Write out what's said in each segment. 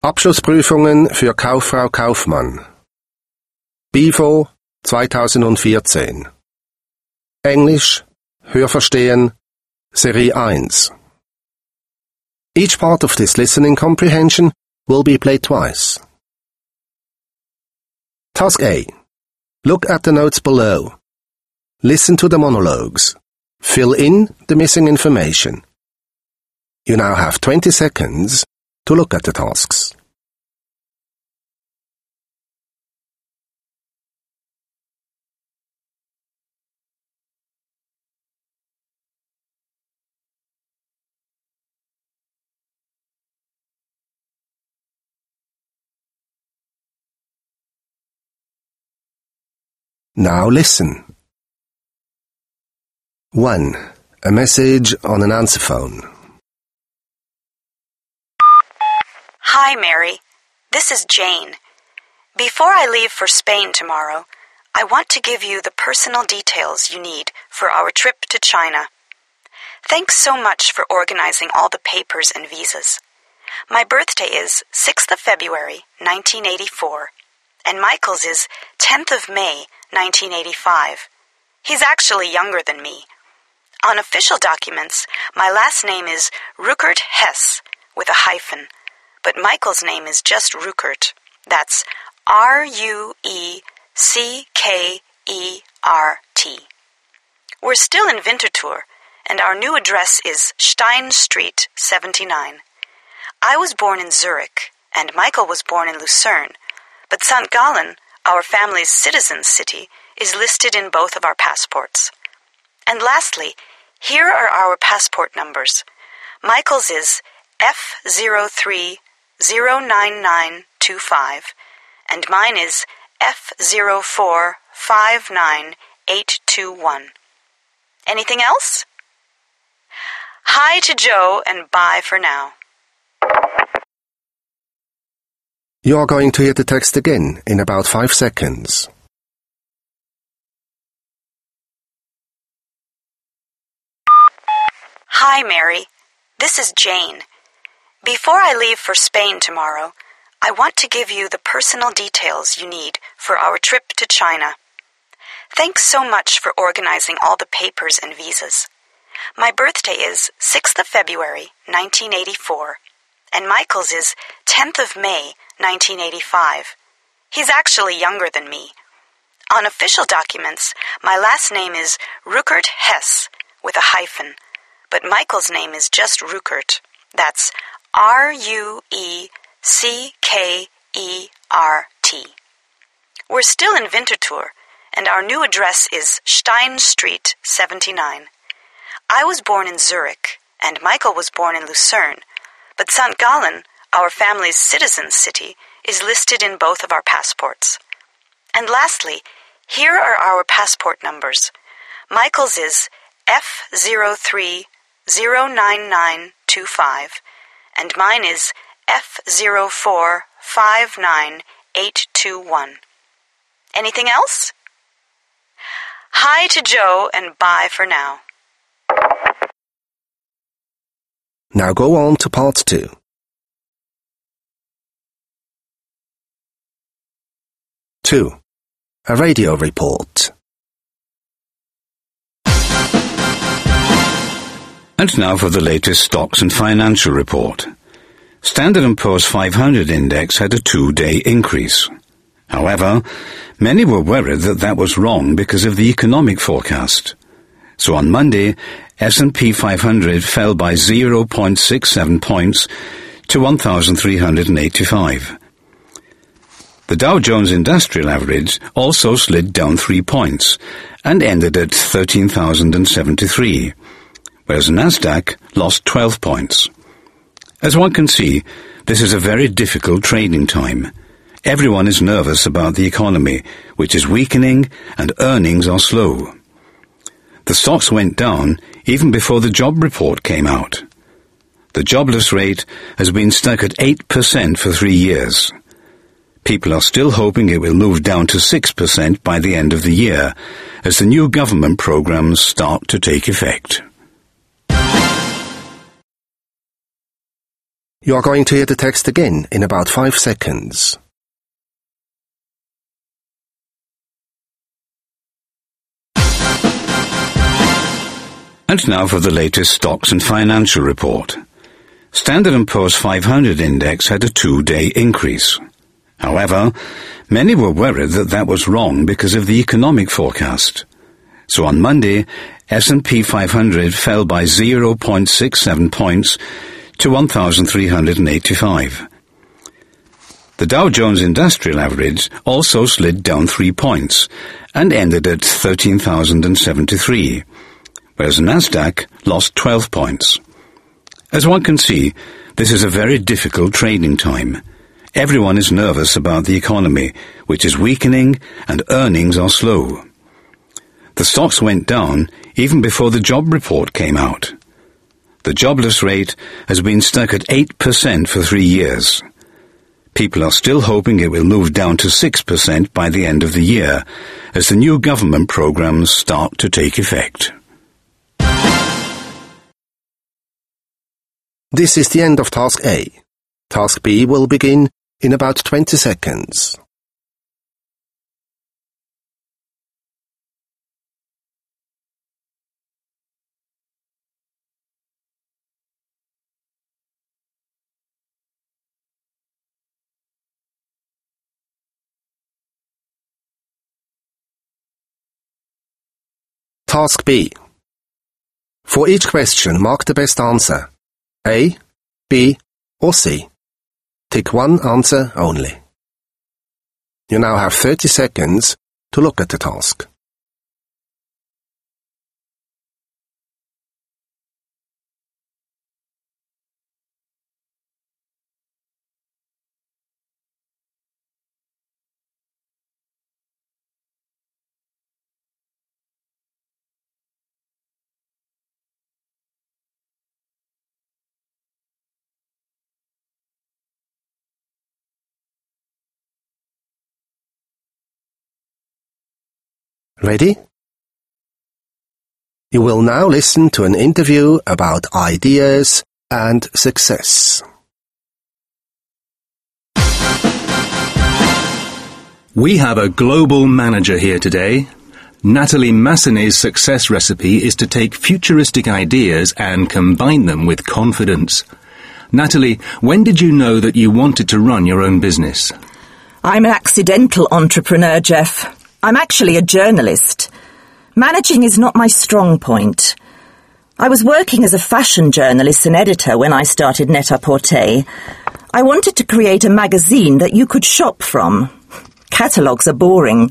Abschlussprüfungen für Kauffrau Kaufmann. BIFO 2014. Englisch, Hörverstehen, Serie 1. Each part of this listening comprehension will be played twice. Task A. Look at the notes below. Listen to the monologues. Fill in the missing information. You now have 20 seconds to look at the tasks. Now listen. 1. A message on an answer phone. Hi, Mary. This is Jane. Before I leave for Spain tomorrow, I want to give you the personal details you need for our trip to China. Thanks so much for organizing all the papers and visas. My birthday is 6th of February, 1984, and Michael's is 10th of May, 1985. He's actually younger than me. On official documents, my last name is Ruckert Hess, with a hyphen, but Michael's name is just Ruckert. That's Rueckert. We're still in Winterthur, and our new address is Stein Street, 79. I was born in Zurich, and Michael was born in Lucerne, but St. Gallen, our family's citizen city, is listed in both of our passports. And lastly, here are our passport numbers. Michael's is F0309925, and mine is F0459821. Anything else? Hi to Joe, and bye for now. You are going to hear the text again in about 5 seconds. Hi, Mary. This is Jane. Before I leave for Spain tomorrow, I want to give you the personal details you need for our trip to China. Thanks so much for organizing all the papers and visas. My birthday is 6th of February, 1984, and Michael's is 10th of May, 1985. He's actually younger than me. On official documents, my last name is Ruckert Hess, with a hyphen, but Michael's name is just Ruckert. That's Rueckert. We're still in Winterthur, and our new address is Stein Street, 79. I was born in Zurich, and Michael was born in Lucerne, but St. Gallen, our family's citizen city, is listed in both of our passports. And lastly, here are our passport numbers. Michael's is F0309925, and mine is F0459821. Anything else? Hi to Joe, and bye for now. Now go on to part 2. 2. A radio report. And now for the latest stocks and financial report. Standard & Poor's 500 index had a 2-day increase. However, many were worried that was wrong because of the economic forecast. So on Monday, S&P 500 fell by 0.67 points to 1,385. The Dow Jones Industrial Average also slid down 3 points and ended at 13,073, whereas Nasdaq lost 12 points. As one can see, this is a very difficult trading time. Everyone is nervous about the economy, which is weakening, and earnings are slow. The stocks went down even before the job report came out. The jobless rate has been stuck at 8% for 3 years. People are still hoping it will move down to 6% by the end of the year, as the new government programs start to take effect. You are going to hear the text again in about 5 seconds. And now for the latest stocks and financial report. Standard & Poor's 500 index had a 2-day increase. However, many were worried that that was wrong because of the economic forecast. So on Monday, S&P 500 fell by 0.67 points to 1,385. The Dow Jones Industrial Average also slid down 3 points and ended at 13,073, whereas Nasdaq lost 12 points. As one can see, this is a very difficult trading time. Everyone is nervous about the economy, which is weakening, and earnings are slow. The stocks went down even before the job report came out. The jobless rate has been stuck at 8% for 3 years. People are still hoping it will move down to 6% by the end of the year, as the new government programs start to take effect. This is the end of Task A. Task B will begin in about 20 seconds. Task B. For each question, mark the best answer. A, B, or C. Tick one answer only. You now have 30 seconds to look at the task. Ready? You will now listen to an interview about ideas and success. We have a global manager here today. Natalie Massenet's success recipe is to take futuristic ideas and combine them with confidence. Natalie, when did you know that you wanted to run your own business? I'm an accidental entrepreneur, Jeff. I'm actually a journalist. Managing is not my strong point. I was working as a fashion journalist and editor when I started Net-a-Porter. I wanted to create a magazine that you could shop from. Catalogues are boring.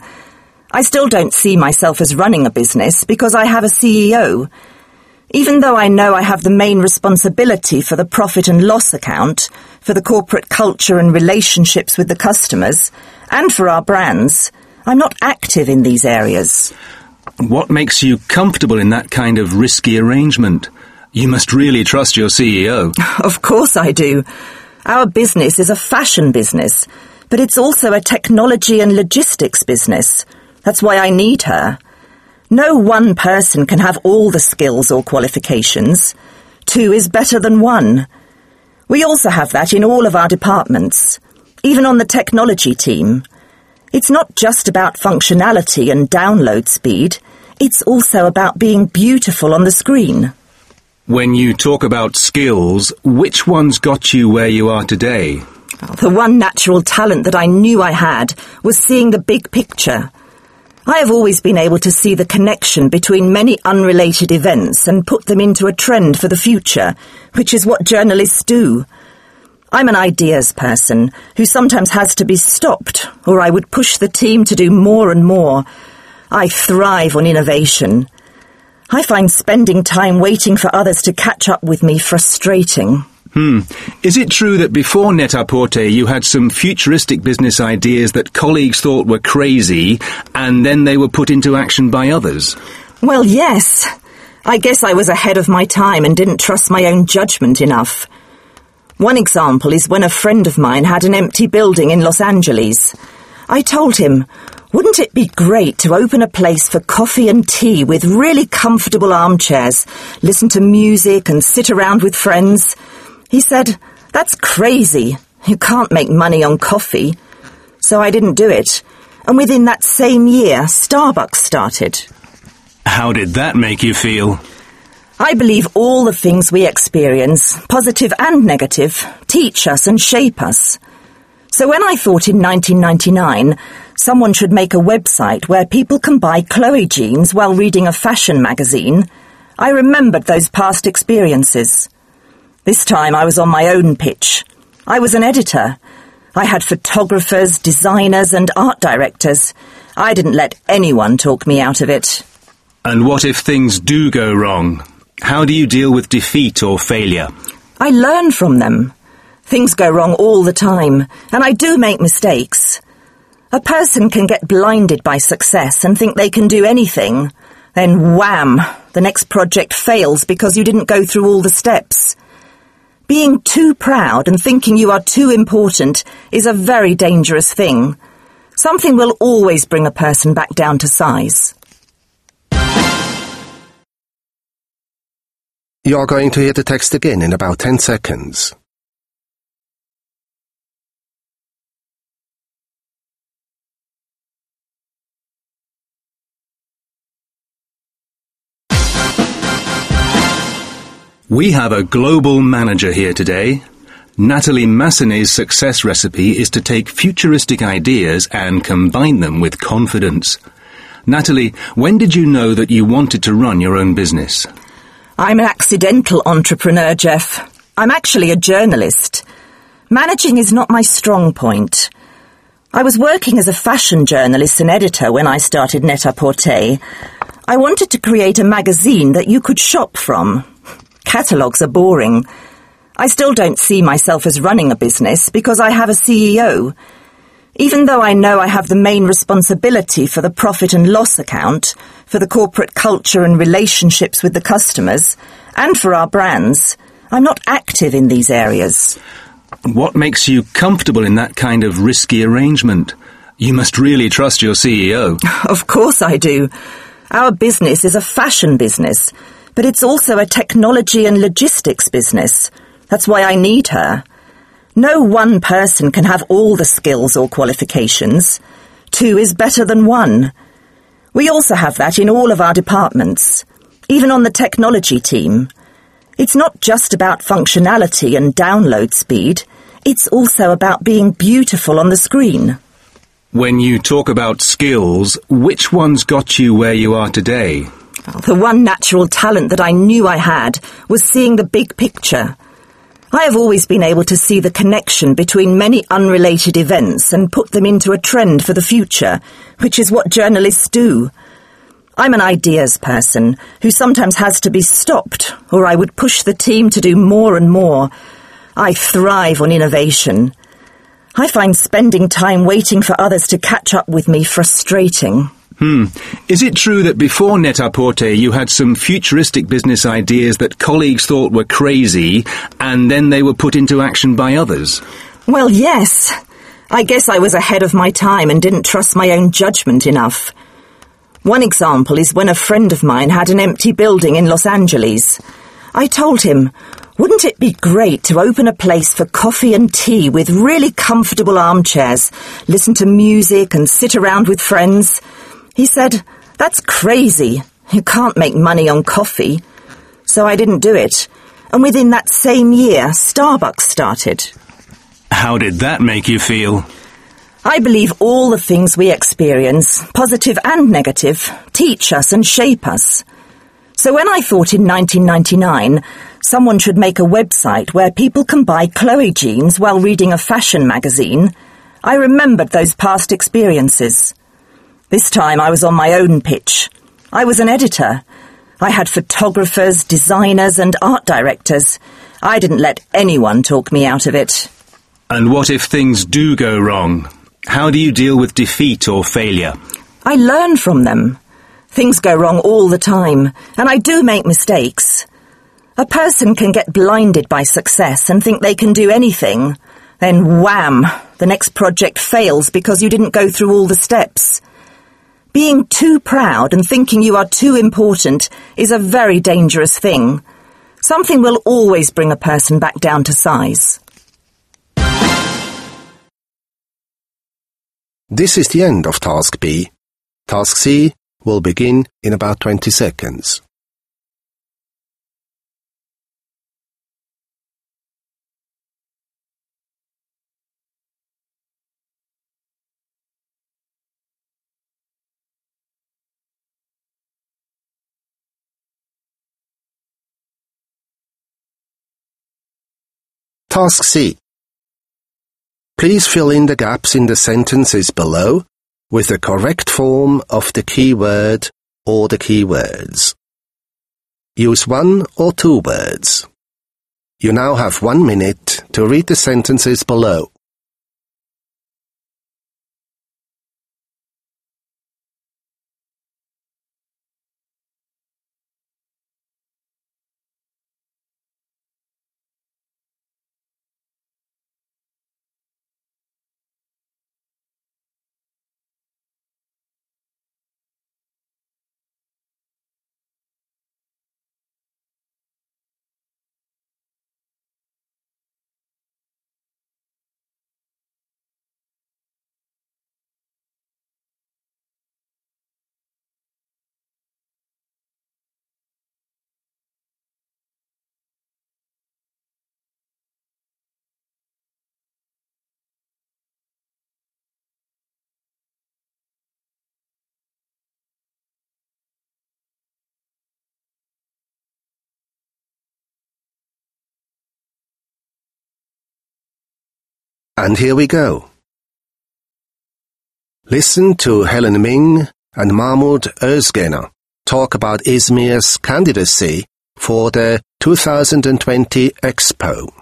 I still don't see myself as running a business because I have a CEO. Even though I know I have the main responsibility for the profit and loss account, for the corporate culture and relationships with the customers, and for our brands, I'm not active in these areas. What makes you comfortable in that kind of risky arrangement? You must really trust your CEO. Of course I do. Our business is a fashion business, but it's also a technology and logistics business. That's why I need her. No one person can have all the skills or qualifications. 2 is better than 1. We also have that in all of our departments, even on the technology team. It's not just about functionality and download speed. It's also about being beautiful on the screen. When you talk about skills, which ones got you where you are today? The one natural talent that I knew I had was seeing the big picture. I have always been able to see the connection between many unrelated events and put them into a trend for the future, which is what journalists do. I'm an ideas person who sometimes has to be stopped, or I would push the team to do more and more. I thrive on innovation. I find spending time waiting for others to catch up with me frustrating. Is it true that before Net-a-Porter you had some futuristic business ideas that colleagues thought were crazy, and then they were put into action by others? Well, yes. I guess I was ahead of my time and didn't trust my own judgment enough. One example is when a friend of mine had an empty building in Los Angeles. I told him, wouldn't it be great to open a place for coffee and tea with really comfortable armchairs, listen to music and sit around with friends? He said, "That's crazy. You can't make money on coffee." So I didn't do it. And within that same year, Starbucks started. How did that make you feel? I believe all the things we experience, positive and negative, teach us and shape us. So when I thought in 1999 someone should make a website where people can buy Chloe jeans while reading a fashion magazine, I remembered those past experiences. This time I was on my own pitch. I was an editor. I had photographers, designers and art directors. I didn't let anyone talk me out of it. And what if things do go wrong? How do you deal with defeat or failure? I learn from them. Things go wrong all the time, and I do make mistakes. A person can get blinded by success and think they can do anything. Then wham, the next project fails because you didn't go through all the steps. Being too proud and thinking you are too important is a very dangerous thing. Something will always bring a person back down to size. You're going to hear the text again in about 10 seconds. We have a global manager here today. Natalie Massenet's success recipe is to take futuristic ideas and combine them with confidence. Natalie, when did you know that you wanted to run your own business? I'm an accidental entrepreneur, Jeff. I'm actually a journalist. Managing is not my strong point. I was working as a fashion journalist and editor when I started Net-a-Porter. I wanted to create a magazine that you could shop from. Catalogues are boring. I still don't see myself as running a business because I have a CEO. Even though I know I have the main responsibility for the profit and loss account, for the corporate culture and relationships with the customers, and for our brands, I'm not active in these areas. What makes you comfortable in that kind of risky arrangement? You must really trust your CEO. Of course I do. Our business is a fashion business, but it's also a technology and logistics business. That's why I need her. No one person can have all the skills or qualifications. 2 is better than 1. We also have that in all of our departments, even on the technology team. It's not just about functionality and download speed. It's also about being beautiful on the screen. When you talk about skills, which ones got you where you are today? The one natural talent that I knew I had was seeing the big picture. I have always been able to see the connection between many unrelated events and put them into a trend for the future, which is what journalists do. I'm an ideas person who sometimes has to be stopped, or I would push the team to do more and more. I thrive on innovation. I find spending time waiting for others to catch up with me frustrating. Is it true that before Net-a-Porter you had some futuristic business ideas that colleagues thought were crazy, and then they were put into action by others? Well, yes. I guess I was ahead of my time and didn't trust my own judgment enough. One example is when a friend of mine had an empty building in Los Angeles. I told him, wouldn't it be great to open a place for coffee and tea with really comfortable armchairs, listen to music and sit around with friends? He said, "That's crazy. You can't make money on coffee." So I didn't do it. And within that same year, Starbucks started. How did that make you feel? I believe all the things we experience, positive and negative, teach us and shape us. So when I thought in 1999 someone should make a website where people can buy Chloe jeans while reading a fashion magazine, I remembered those past experiences. This time I was on my own pitch. I was an editor. I had photographers, designers and art directors. I didn't let anyone talk me out of it. And what if things do go wrong? How do you deal with defeat or failure? I learn from them. Things go wrong all the time, and I do make mistakes. A person can get blinded by success and think they can do anything. Then wham, the next project fails because you didn't go through all the steps. Being too proud and thinking you are too important is a very dangerous thing. Something will always bring a person back down to size. This is the end of Task B. Task C will begin in about 20 seconds. Task C. Please fill in the gaps in the sentences below with the correct form of the keyword or the keywords. Use one or two words. You now have 1 minute to read the sentences below. And here we go. Listen to Helen Ming and Mahmoud Özgener talk about Izmir's candidacy for the 2020 Expo.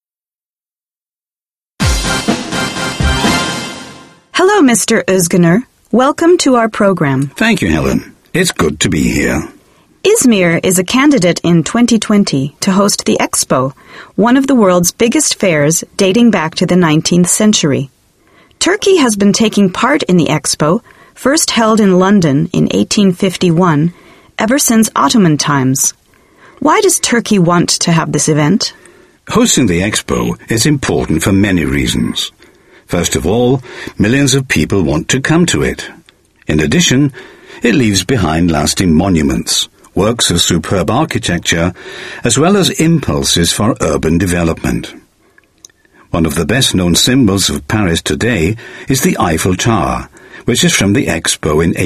Hello, Mr. Özgener. Welcome to our program. Thank you, Helen. It's good to be here. Izmir is a candidate in 2020 to host the Expo, one of the world's biggest fairs dating back to the 19th century. Turkey has been taking part in the Expo, first held in London in 1851, ever since Ottoman times. Why does Turkey want to have this event? Hosting the Expo is important for many reasons. First of all, millions of people want to come to it. In addition, it leaves behind lasting monuments, works of superb architecture, as well as impulses for urban development. One of the best-known symbols of Paris today is the Eiffel Tower, which is from the Expo in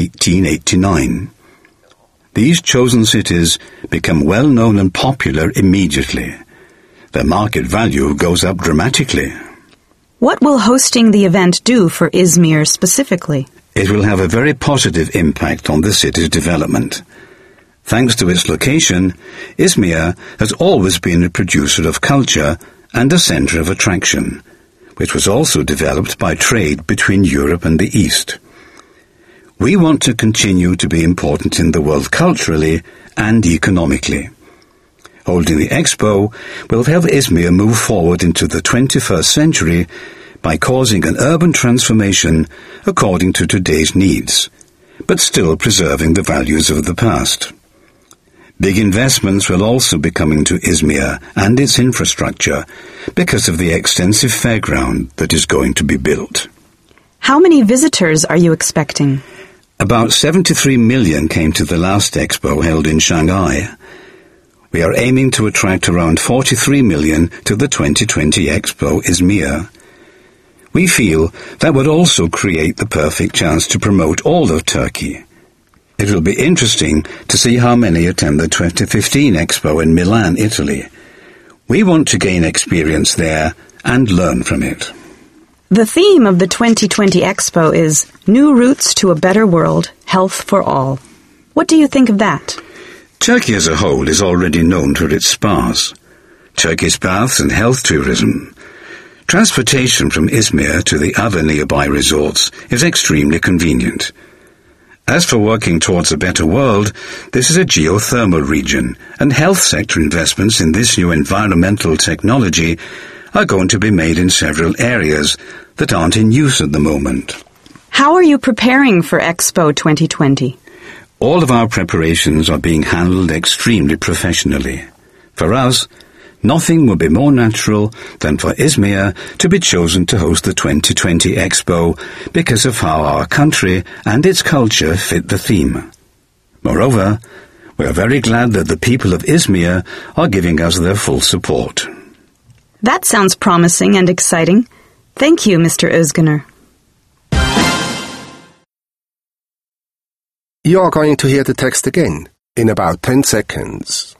1889. These chosen cities become well-known and popular immediately. Their market value goes up dramatically. What will hosting the event do for Izmir specifically? It will have a very positive impact on the city's development. Thanks to its location, Izmir has always been a producer of culture and a centre of attraction, which was also developed by trade between Europe and the East. We want to continue to be important in the world culturally and economically. Holding the Expo will help Izmir move forward into the 21st century by causing an urban transformation according to today's needs, but still preserving the values of the past. Big investments will also be coming to Izmir and its infrastructure because of the extensive fairground that is going to be built. How many visitors are you expecting? About 73 million came to the last Expo held in Shanghai. We are aiming to attract around 43 million to the 2020 Expo Izmir. We feel that would also create the perfect chance to promote all of Turkey. It will be interesting to see how many attend the 2015 Expo in Milan, Italy. We want to gain experience there and learn from it. The theme of the 2020 Expo is New Routes to a Better World, Health for All. What do you think of that? Turkey as a whole is already known for its spas, Turkish baths and health tourism. Transportation from Izmir to the other nearby resorts is extremely convenient. As for working towards a better world, this is a geothermal region, and health sector investments in this new environmental technology are going to be made in several areas that aren't in use at the moment. How are you preparing for Expo 2020? All of our preparations are being handled extremely professionally. For us, nothing would be more natural than for Izmir to be chosen to host the 2020 Expo because of how our country and its culture fit the theme. Moreover, we are very glad that the people of Izmir are giving us their full support. That sounds promising and exciting. Thank you, Mr. Özgener. You are going to hear the text again in about 10 seconds.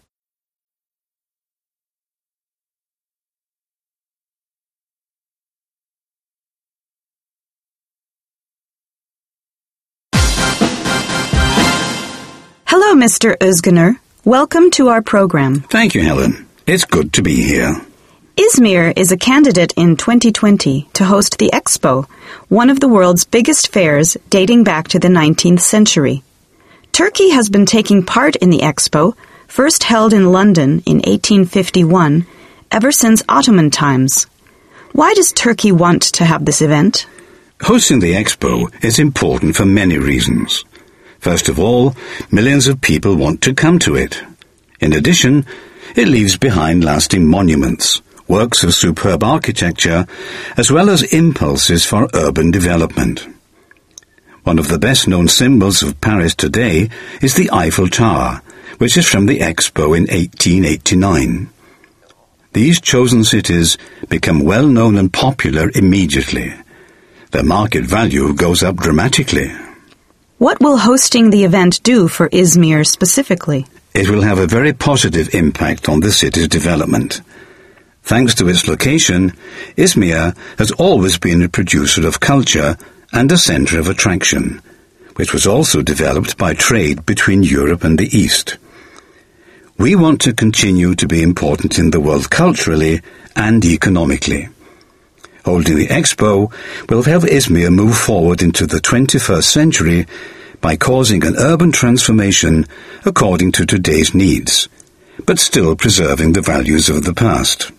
Hello, Mr. Özgener. Welcome to our program. Thank you, Helen. It's good to be here. Izmir is a candidate in 2020 to host the Expo, one of the world's biggest fairs dating back to the 19th century. Turkey has been taking part in the Expo, first held in London in 1851, ever since Ottoman times. Why does Turkey want to have this event? Hosting the Expo is important for many reasons. First of all, millions of people want to come to it. In addition, it leaves behind lasting monuments, works of superb architecture, as well as impulses for urban development. One of the best-known symbols of Paris today is the Eiffel Tower, which is from the Expo in 1889. These chosen cities become well-known and popular immediately. Their market value goes up dramatically. What will hosting the event do for Izmir specifically? It will have a very positive impact on the city's development. Thanks to its location, Izmir has always been a producer of culture and a centre of attraction, which was also developed by trade between Europe and the East. We want to continue to be important in the world culturally and economically. Holding the Expo will help Izmir move forward into the 21st century by causing an urban transformation according to today's needs, but still preserving the values of the past.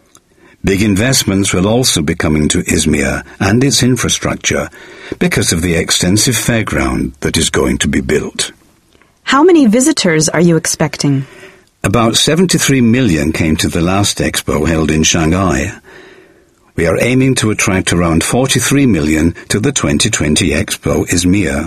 Big investments will also be coming to Izmir and its infrastructure because of the extensive fairground that is going to be built. How many visitors are you expecting? About 73 million came to the last Expo held in Shanghai. We are aiming to attract around 43 million to the 2020 Expo Izmir.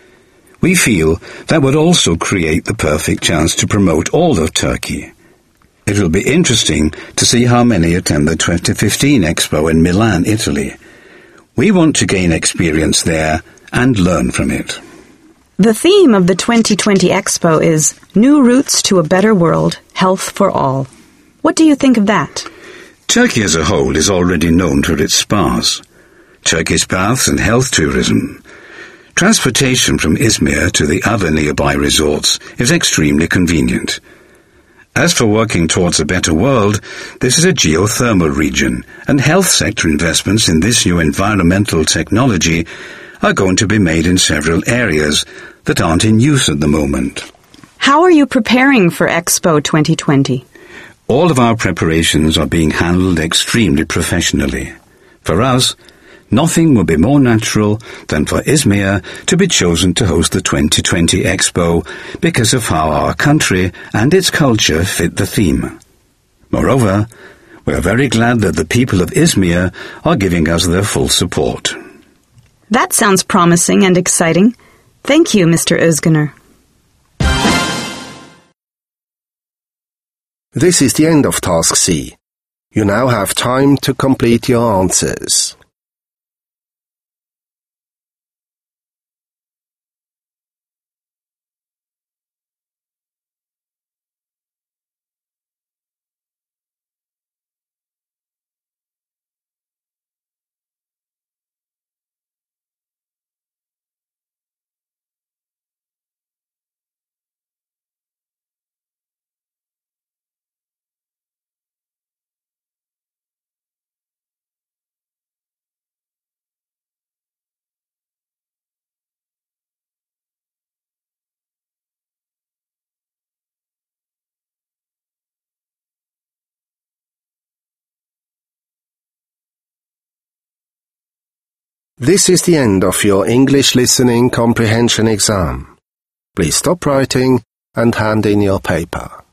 We feel that would also create the perfect chance to promote all of Turkey. It will be interesting to see how many attend the 2015 Expo in Milan, Italy. We want to gain experience there and learn from it. The theme of the 2020 Expo is New Routes to a Better World, Health for All. What do you think of that? Turkey as a whole is already known for its spas, Turkish baths and health tourism. Transportation from Izmir to the other nearby resorts is extremely convenient. As for working towards a better world, this is a geothermal region, and health sector investments in this new environmental technology are going to be made in several areas that aren't in use at the moment. How are you preparing for Expo 2020? All of our preparations are being handled extremely professionally. For us, nothing would be more natural than for Izmir to be chosen to host the 2020 Expo because of how our country and its culture fit the theme. Moreover, we are very glad that the people of Izmir are giving us their full support. That sounds promising and exciting. Thank you, Mr. Özgener. This is the end of Task C. You now have time to complete your answers. This is the end of your English listening comprehension exam. Please stop writing and hand in your paper.